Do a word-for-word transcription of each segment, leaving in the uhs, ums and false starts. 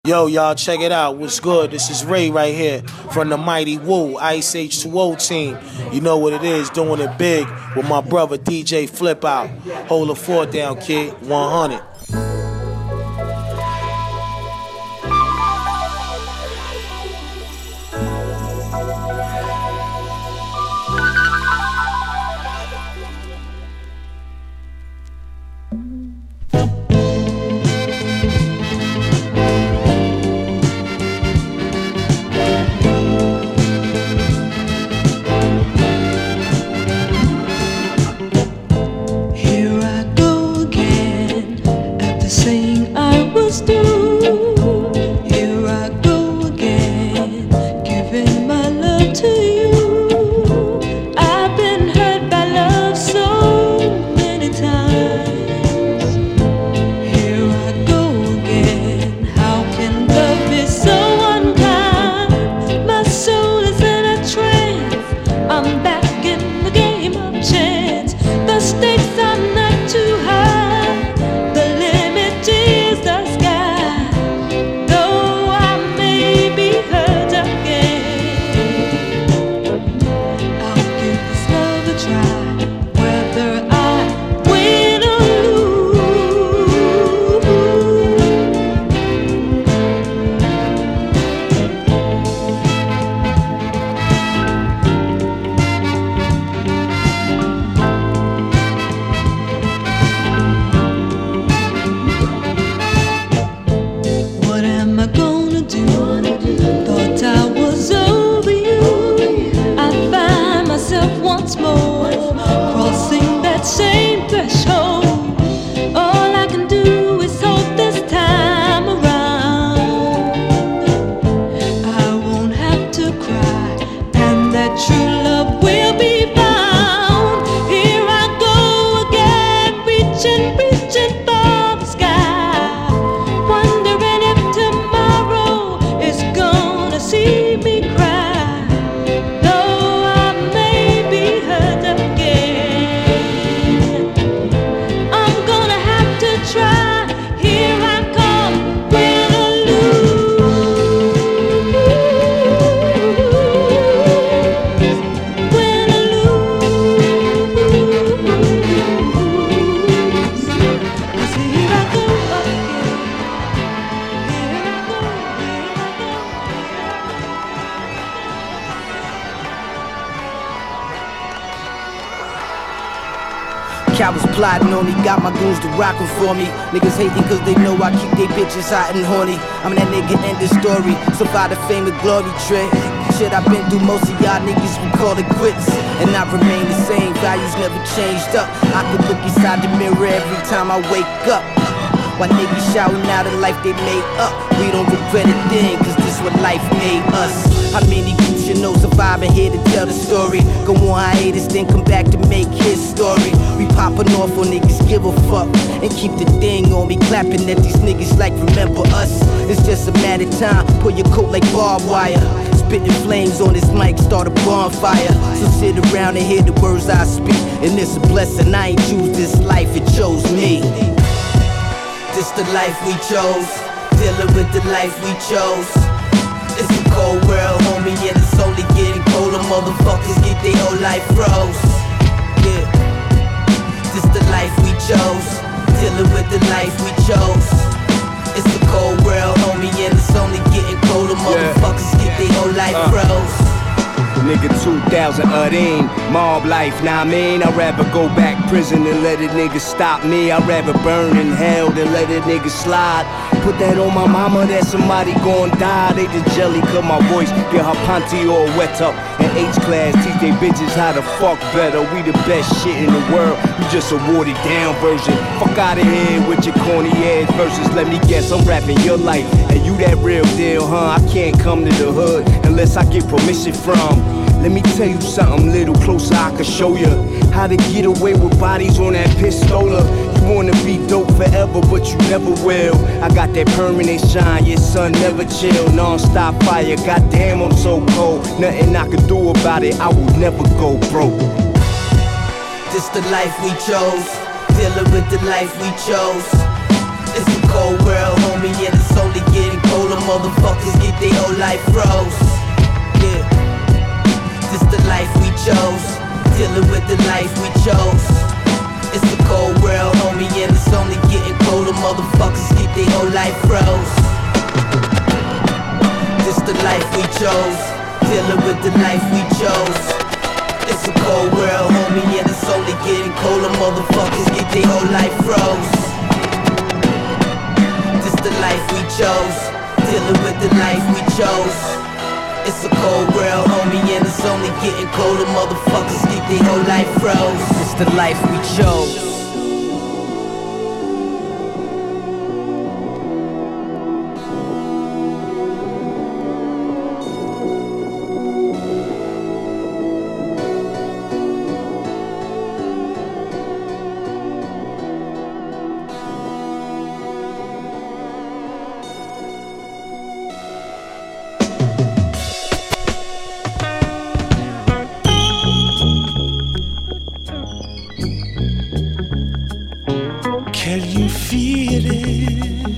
Yo, y'all, check it out. What's good? This is Ray right here from the Mighty Woo Ice H two O team. You know what it is, doing it big with my brother D J Flip Out. Hold the fort down, kid. one hundred. I was plotting on me, got my goons to rockin' for me. Niggas hating cause they know I keep they bitches hot and horny. I'm that nigga in the story, survive the fame and glory trick. Shit I've been through, most of y'all niggas we call it quits. And I remain the same, values never changed up. I could look inside the mirror every time I wake up. Why niggas shouting out the life they made up? We don't regret a thing, cause this what life made us. How many groups you know surviving here to tell the story? Go on hiatus, then come back to make his story. We popping off on niggas give a fuck and keep the thing on me, clapping at these niggas like remember us. It's just a matter of time, pull your coat like barbed wire. Spitting flames on this mic, start a bonfire. So sit around and hear the words I speak. And it's a blessing, I ain't choose this life, it chose me. This the life we chose, dealing with the life we chose. It's a cold world, homie, and it's only getting colder. Motherfuckers get their whole life froze. Yeah, this the life we chose, dealing with the life we chose. It's a cold world, homie, and it's only getting colder. Motherfuckers get their whole life uh. froze. Nigga two thousand eighteen, mob life, nah I mean I'd rather go back prison than let a nigga stop me. I'd rather burn in hell than let a nigga slide. Put that on my mama that somebody gon' die. They just jelly cut my voice, get her panty all wet up. In H class, teach they bitches how to fuck better. We the best shit in the world, you just a watered down version. Fuck out of here with your corny ass verses. Let me guess, I'm rapping your life, and you that real deal, huh? I can't come to the hood unless I get permission from. Let me tell you something little closer, I can show you how to get away with bodies on that pistola. You wanna be dope forever, but you never will. I got that permanent shine, your son never chill. Non-stop fire, goddamn I'm so cold. Nothing I can do about it, I will never go broke. This the life we chose, dealing with the life we chose. It's a cold world, homie, and it's only getting colder. Motherfuckers get their whole life froze. Yeah, this the life we chose. Dealing with the life we chose. It's a cold world, homie, and it's only getting colder. Motherfuckers get their whole life froze. This the life we chose. Dealing with the life we chose. It's a cold world, homie, and it's only getting colder. Motherfuckers get their whole life froze. This the life we chose. Dealing with the life we chose. It's a cold world, homie, and it's only getting colder. Motherfuckers get their whole life froze. It's the life we chose. Can you feel it?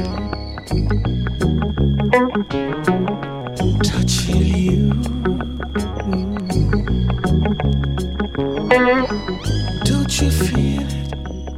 Touching you. Don't you feel it?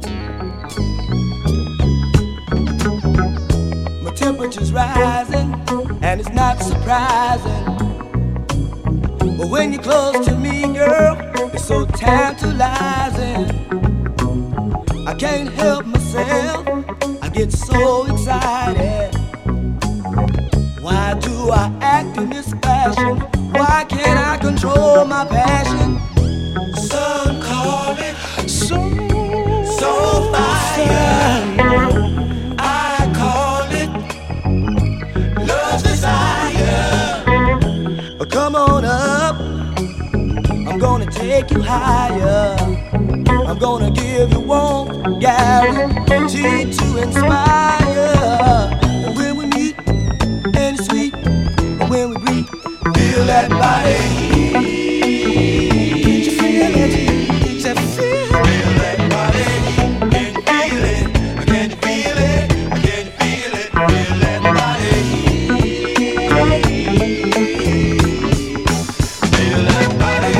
My temperature's rising, and it's not surprising. But when you're close to me, girl, it's so tantalizing. I can't help myself, I get so excited. Why do I act in this fashion? Why can't I control my passion? Some call it so, so fire. I call it love's desire. Come on up, I'm gonna take you higher. I'm gonna give you one guarantee to inspire. And when we meet, and it's sweet, and when we breathe, feel that body. Did you feel it? Did you feel it? Feel that body. Can you feel it? Can you feel it? Can you feel it? Feel that body. Feel that body.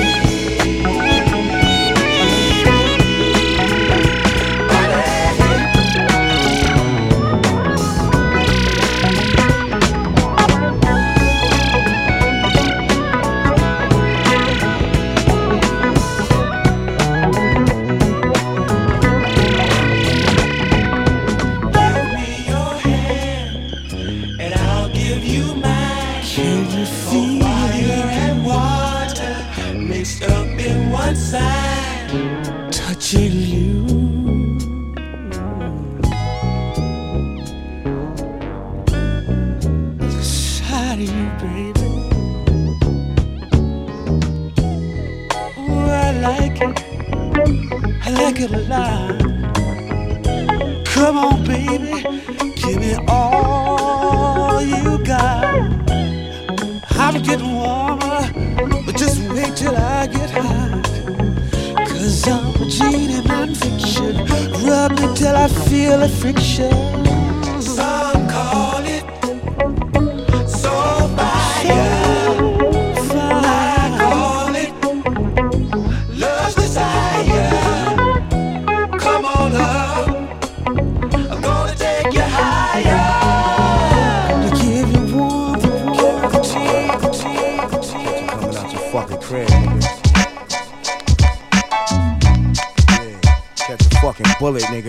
Touching you, the side of you, baby. Oh, I like it, I like it a lot. Come on, baby, give me all you got. I'm getting warmer, but just wait till I get hot. Cause I'm a genie non-fiction. Rub me till I feel the friction. Some call it so fire. So fire. I call it love's desire. Come on up, I'm gonna take you higher. To give you warmth, warmth, coming out your fucking crib, nigga. Catch a fucking bullet, nigga.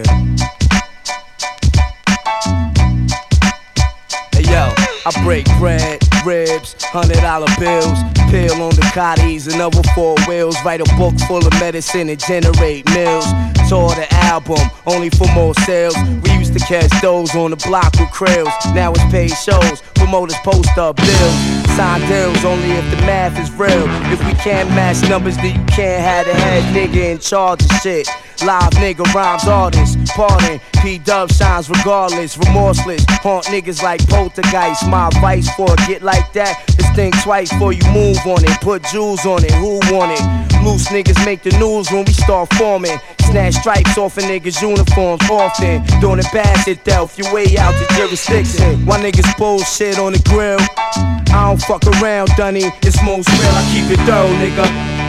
Hey yo, I break bread, ribs, hundred dollar bills, pill on the cotties and other four wheels. Write a book full of medicine and generate mills. Tour the album, only for more sales. We used to catch those on the block with krills. Now it's paid shows, promoters post up bills. Sign deals only if the math is real. If we can't match numbers, then you can't have the head nigga in charge of shit. Live nigga rhymes artist, pardon. P-Dub shines regardless, remorseless. Haunt niggas like poltergeist. My advice for a get like that is think twice before you move on it. Put jewels on it, who want it? Loose niggas make the news when we start forming. Snatch stripes off a niggas' uniforms often. Doing it bad shit, Delph, your way out the jurisdiction. Why niggas bullshit on the grill? I don't fuck around, Dunny. It's most real, I keep it thorough, nigga.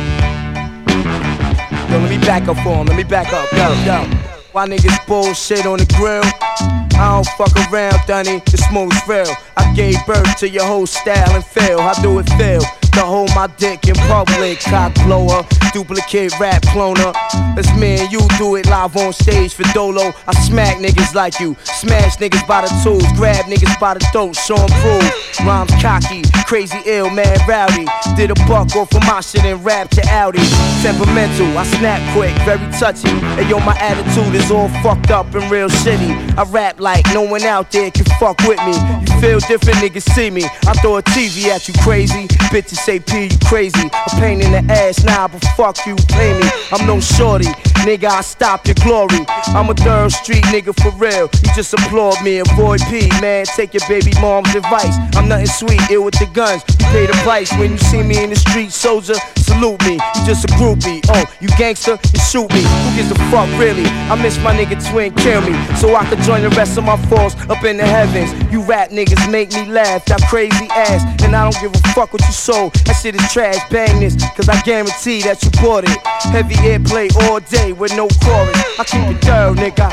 Yo, let me back up for him, let me back up, yo, yo. Why niggas bullshit on the grill? I don't fuck around, Dunny, it's most real. I gave birth to your whole style and feel. How do it feel to hold my dick in public? Cock blower, duplicate rap cloner. Let's me and you do it live on stage for Dolo. I smack niggas like you, smash niggas by the tools, grab niggas by the throat, show 'em prove. Rhymes cocky, crazy ill, man rowdy. Did a buck off of my shit and rapped to Audi. Temperamental, I snap quick, very touchy. And yo, my attitude is all fucked up and real shitty. I rap like no one out there can fuck with me. You feel different, niggas see me. I throw a T V at you, crazy. Bitches say P, you crazy. A pain in the ass, nah, but fuck you, pay me. I'm no shorty, nigga, I stop your glory. I'm a third street nigga for real. You just applaud me, avoid P, man. Take your baby mom's advice. I'm nothing sweet, ill with the guns. You pay the price when you see me in the street, soldier. Salute me, you just a groupie. Oh, you gangster, you shoot me. Who gives a fuck, really? I miss my nigga Twin, kill me, so I could join the rest of my force up in the heavens. You rap niggas make me laugh, that crazy ass, and I don't give a fuck what you sold. That shit is trash, bang this, cause I guarantee that you bought it. Heavy airplay all day with no chorus. I keep it thorough, nigga.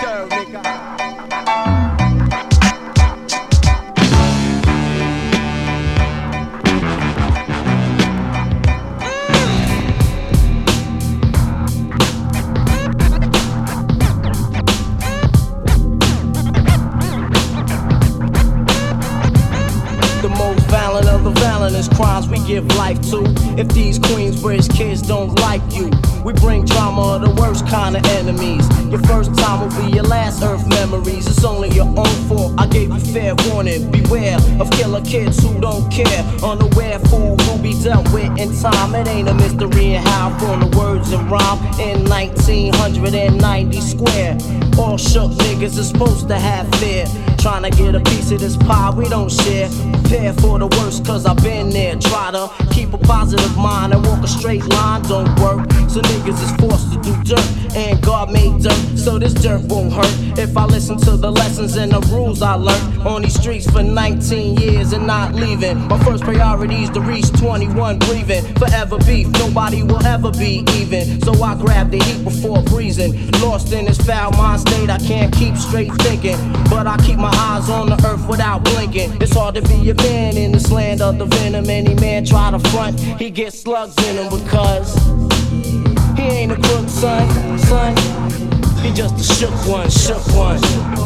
Violent crimes we give life to. If these Queensbridge kids don't like you, we bring drama of the worst kind of enemies. Your first time will be your last earth memories. It's only your own fault, I gave you fair warning. Beware of killer kids who don't care. Unaware fool who be dealt with in time. It ain't a mystery in how from the words and rhyme. In nineteen ninety square, all shook niggas is supposed to have fear. Trying to get a piece of this pie we don't share. Prepare for the worst cause I've been there. Try to keep a positive mind and walk a straight line don't work. So niggas is forced to do dirt, and God made dirt, so this dirt won't hurt. If I listen to the lessons and the rules I learned on these streets for nineteen years and not leaving. My first priority is to reach twenty-one breathing. Forever beef, nobody will ever be even. So I grab the heat before breezing. Lost in this foul mind state, I can't keep straight thinking. But I keep my eyes on the earth without blinking. It's hard to be a man in this land of the venom. Any man try to front, he gets slugs in him because he ain't a crook, son, son. He just a shook one, shook one.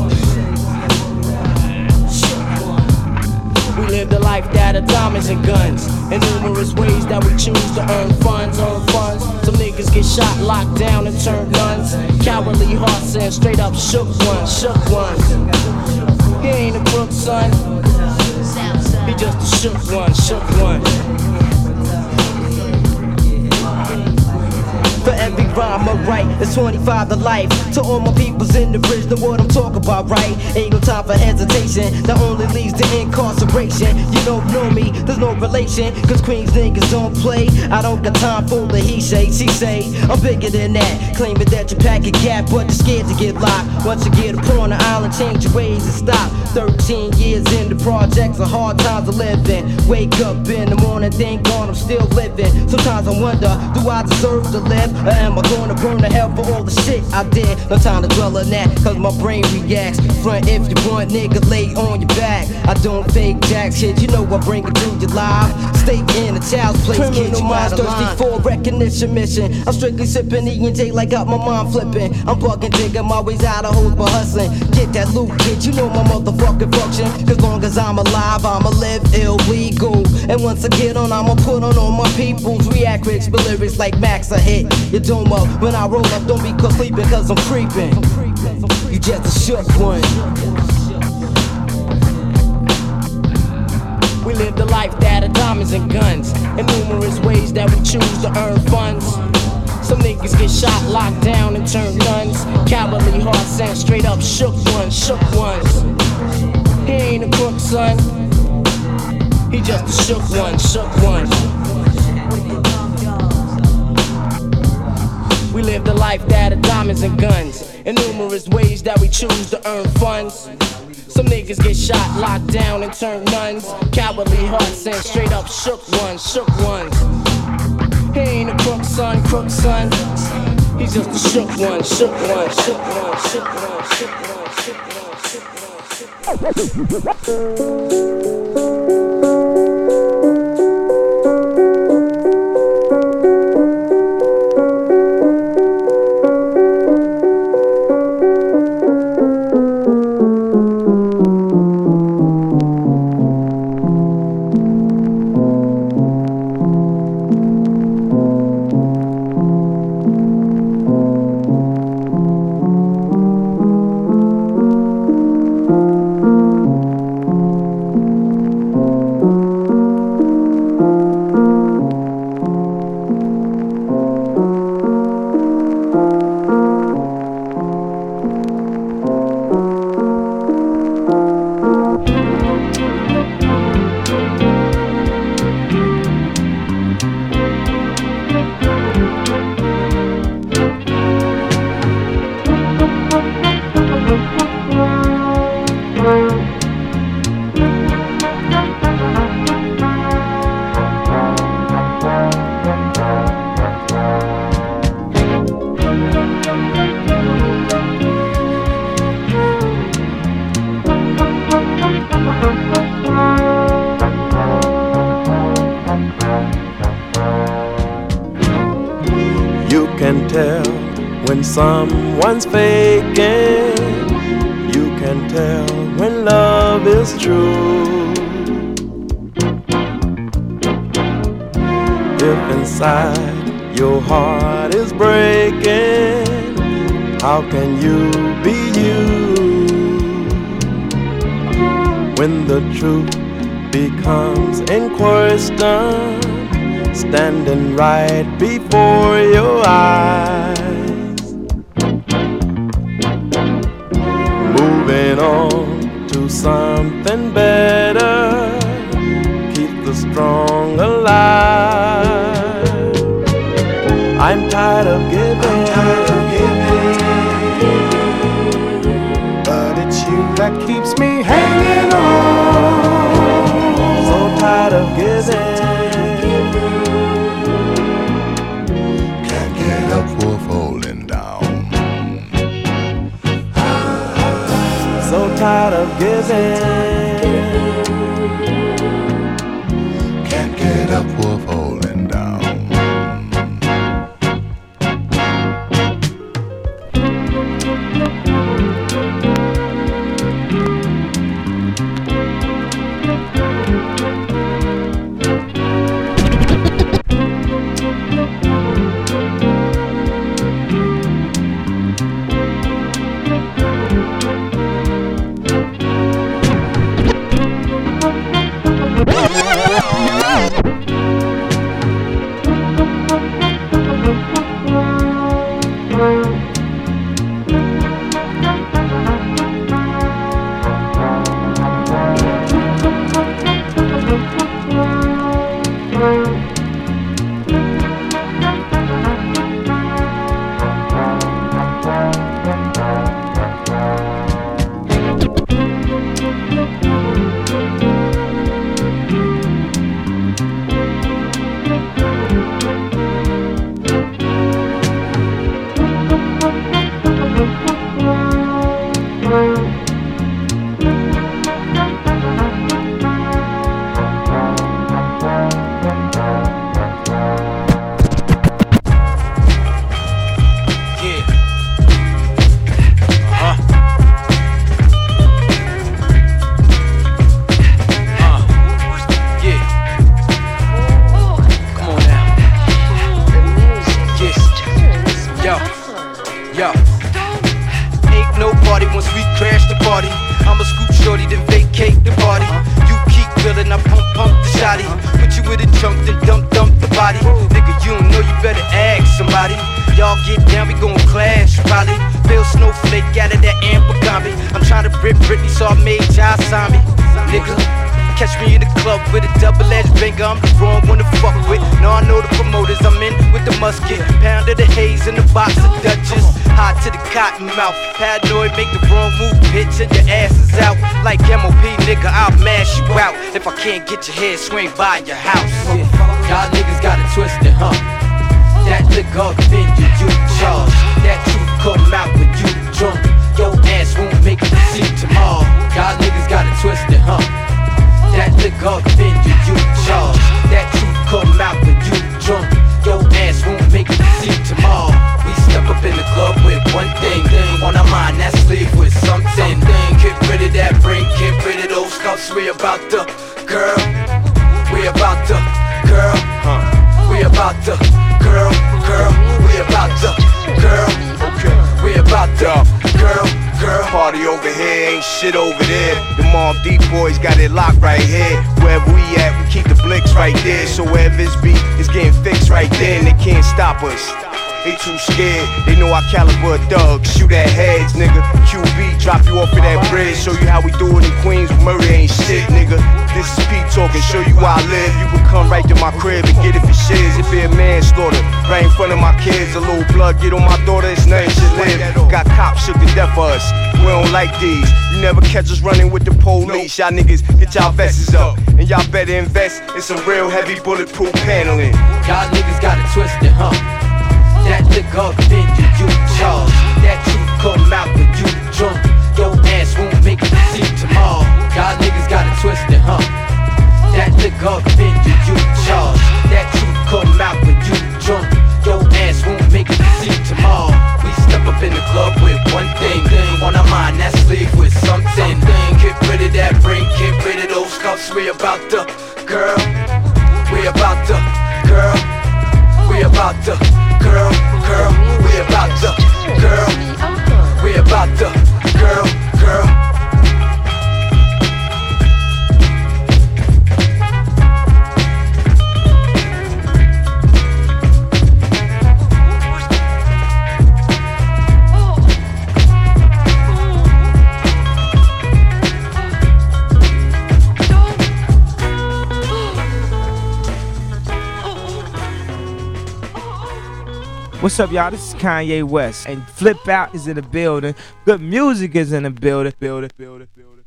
We live the life that of diamonds and guns, in numerous ways that we choose to earn funds, earn funds. Some niggas get shot, locked down, and turn guns. Cowardly hearts and straight up shook ones, shook ones. He ain't a crook, son. He just a shook one, shook one. For every rhyme I write, it's twenty-five to life. To all my peoples in the bridge, know what I'm talking about, right? Ain't no time for hesitation, that only leads to incarceration. You don't know me, there's no relation, cause Queens niggas don't play. I don't got time for the he say, she say. I'm bigger than that, claiming that you pack a gap, but you're scared to get locked. Once you get up on the island, change your ways and stop. Thirteen years in the projects, a hard times of living. Wake up in the morning, thank God I'm still living. Sometimes I wonder, do I deserve to live? Or am I gonna burn to hell for all the shit I did? No time to dwell on that, cause my brain reacts. Front if you want, nigga, lay on your back. I don't fake jack shit, you know I bring it to your live. Stay in the child's place, criminal minds thirsty for recognition mission. I'm strictly sipping E and J like got my mind flipping. I'm bugging, digging my ways out of hoes but hustling. Get that loot, kid, you know my motherfucking function. Cause long as I'm alive, I'ma live illegal. And once I get on, I'ma put on all my peoples. React rich, but lyrics like Max, I hit your dome up. When I roll up, don't be caught sleeping cause I'm creeping. You just a shook one. We live the life that of diamonds and guns, in numerous ways that we choose to earn funds. Some niggas get shot, locked down, and turn guns. Cowardly heart sent straight up shook ones, shook ones. He ain't a crook, son. He just a shook one, shook one. We live the life that of diamonds and guns, in numerous ways that we choose to earn funds. Some niggas get shot, locked down, and turn nuns. Cowardly hearts sent straight up shook ones, shook ones. He ain't a crook, son, crook, son. He's just a shook one, shook one, shook one, shook one, shook one, shook one, shook one, shook one. Someone's faking. You can tell when love is true. If inside your heart is breaking, how can you be you? When the truth becomes in question, standing right before your eyes. Moving on to something better, keep the strong alive. I'm tired of giving, tired of giving, but it's you that keeps me hanging on. So tired of giving, can't get up for falling down. So tired of giving, can't get up for falling down. get down, we gon' clash. Probably feel snowflake out of that Ambergami. I'm trying to rip Britney, so I made Jai sign me. Nigga, catch me in the club with a double-edged banger. I'm the wrong one to fuck with. Now I know the promoters. I'm in with the musket. Pound of the haze in the box of Dutchess. Hot to the cotton mouth. Paranoid, make the wrong move, bitch, and your ass is out. Like M O P, nigga, I'll mash you out. If I can't get your head, swing by your house. Yeah. Y'all niggas got it twisted, huh? That liquor offend you, you charge. That truth come out when you drunk. Your ass won't make it to see tomorrow. Y'all niggas got it twisted, huh? That liquor offend you, you charge. That truth come out when you drunk. Your ass won't make it to see tomorrow. We step up in the club with one thing, thing on our mind, that's sleep with something. Get rid of that brain, get rid of those cuffs. We about to, girl. We about to, girl. We about to, girl, girl. We about to, girl. We about to, girl, girl. Party over here, ain't shit over there. The Mob Deep boys got it locked right here. Wherever we at, we keep the blicks right there. So wherever it's beat, it's getting fixed right there, and they can't stop us. They too scared, they know our caliber of thugs. Shoot at heads, nigga. Q B, drop you off of that bridge. Show you how we do it in Queens, murder ain't shit, nigga. This is Pete talking, show you where I live. You can come right to my crib and get it for shiz. It be a manslaughter, right in front of my kids. A little blood get on my daughter, it's nothing should live. Got cops shook to death for us, we don't like these. You never catch us running with the police. Y'all niggas, get y'all vests up, and y'all better invest in some real heavy bulletproof paneling. Y'all niggas got it twisted, huh? That liquor offend you, you charge. That truth come out when you drunk. Your ass won't make it to see tomorrow. Y'all niggas got it twisted, huh? That liquor offend you, you charge. That truth come out when you drunk. Your ass won't make it to see tomorrow. We step up in the club with one thing, thing on our mind, that's sleep with something. Get rid of that brain, get rid of those cuffs. We about to, girl. We about to, girl. We about to, girl, girl. We about to, girl. We about to, girl, girl. What's up, y'all? This is Kanye West, and Flip Out is in the building. Good music is in the building. Building, building, building.